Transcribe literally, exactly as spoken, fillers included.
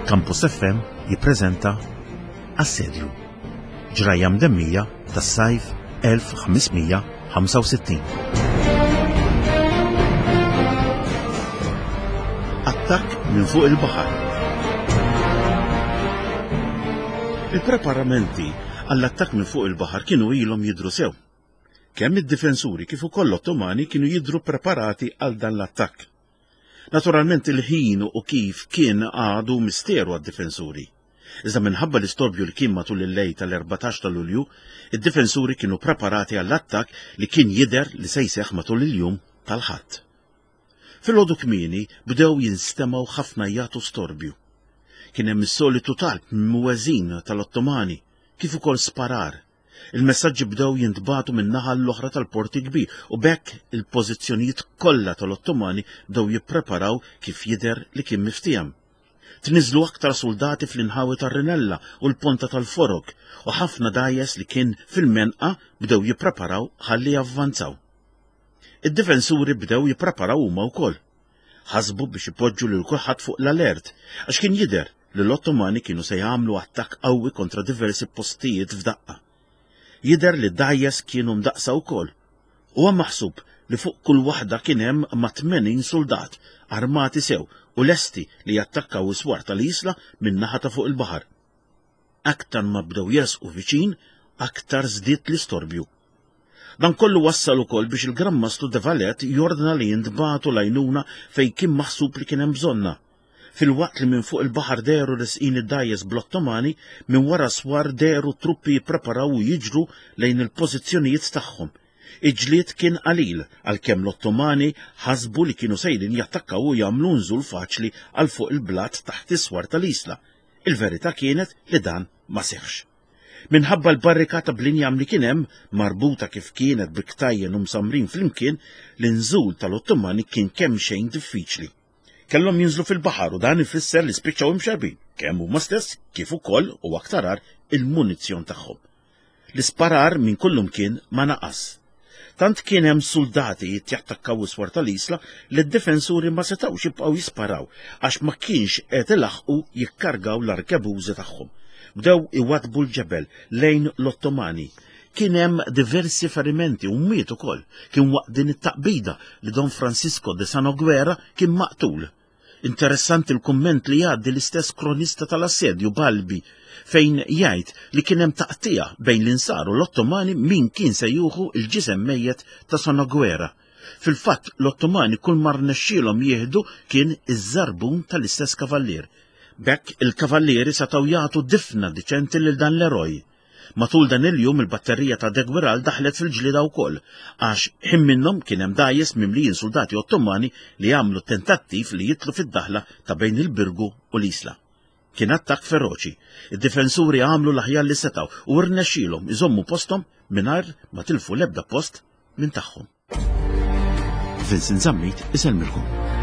Campus F M jippreżenta Assedju, ġrajja mdemmija tas-sajf elf uħammismija ħamsa u sittin. Attakk minn fuq il-baħar. Il-preparamenti għall-attakk minn fuq il-baħar kienu ilhom jidhru sew. Kemm id-difensuri kif ukoll l-Ottomani kienu jidhru preparati għal dan l-attakk. Naturalment il-ħin u kif kien għadu misteru għad-difensuri. Iżda minħabba l-istorbju li kien matul il-lejl tal-erbatax ta' Lulju, id-difensuri kienu preparati għall-attakk li kien jidher li se jseħħ matul il-jum tal-ħadd. Fil-għodu kmieni bdew jinstemaw ħafna jagħtu storbju. Kien hemm is-solitu talb mweżin tal-Ottomani kif ukoll sparar. Il-messaġġi bdew jintbagħtu min-naħa l-oħra tal-Porti Kbir u bekk il-pożizzjonijiet kollha tal-Ottomani bdew jippreparaw kif jidher li kien miftiem. Tniżlu aktar soldati fl-inħawi tar-Rinella u l-Ponta tal-Forok u ħafna dgħajjes li kien fil-menqa bdew jippreparaw ħalli javvanzaw. Id-difensuri bdew jippreparaw huma wkoll. Ħasbu biex ipoġġu lil kulħadd fuq l-alert għax kien jidher li l-Ottomani kienu se jagħmlu attakk qawwi kontra diversi postijiet f'daqqa. Jidher li d-dgħajjes kienu mdaqsa wkoll. Huwa maħsub li fuq kull waħda kien hemm ma' tmenin soldat armati sew u lesti li jattakkaw is-swar tal-isla minn naħa ta' fuq il-baħar. Aktar ma bdew jersqu viċin, aktar żdied l-istorbju. Dan kollu wassal ukoll biex il-Gran Mastru de Valette jordna li jintbagħtu lajnuna fejn kien maħsub li kien hemm bżonna. Fil-waqt li minn fuq il-baħar deru resqin id-dgħajjes bl-Ottomani, minn wara swar deru truppi jippreparaw u jiġru lejn il-pożizzjonijiet tagħhom. Iġlied kien qalil għalkemm l-Ottomani ħasbu li kienu sejrin jattakkaw u jagħmlu nżul faċli għal fuq il-blat taħt is-swar tal-isla. Il-verità kienet li dan ma seħħx. Minħabba l-barrikata b'linjam li kien hemm marbuta kif kienet biktajjen u msamrin flimkien, l-inżul tal-Ottomani kien kemm xejn diffiċli. Kellhom jinżlu fil-baħar u dan ifisser li spiċċaw imxarbin, kemm huma stess kif ukoll u aktarar il-munizzjon tagħhom. L-isparar minn kullum kien ma naqas. Tant kien hemm soldati jattakkaw is-swar tal-isla li d-difensuri ma setgħux jibqgħu jisparaw għax ma kienx qed ilaħqu jikkargaw l-arkebużi tagħhom. Bdew iwadbu l-ġebel lejn l-Ottomani. Kien hemm diversi ferimenti u miet ukoll. Kien waqt din it-taqbida li Don Francisco de Sanoguera kien maqtul. Interessanti l-kumment li jgħaddi l-istess kronista tal-assedju Balbi fejn jgħid li kien hemm taqtija bejn l-insar u l-Ottomani min kien se juħu il-ġisem mejjed ta' Sanoguera. Fil-fatt l-Ottomani kull mar nexxielhom jieħdu kien iż-żarbun tal-istess kavallier. Bekk il-kavallieri setgħu jagħtu difna diċenti lil dan l-eroj. Matul dan il-jum il-batterija ta' Degwiral daħlet fil-ġlida wkoll, għax ħin minnhom kien hemm dgħajjes mimlijin soldati Ottomani li għamlu tentattiv li jitlu fid-daħla ta' bejn il-Birgu u l-isla. Kien attakk feroċi. Id-difensuri għamlu l-aħjar li setgħu u rnexxielhom iżommu posthom mingħajr ma tilfu l-ebda post minn tagħhom. Vincent Zammit iselmilkom.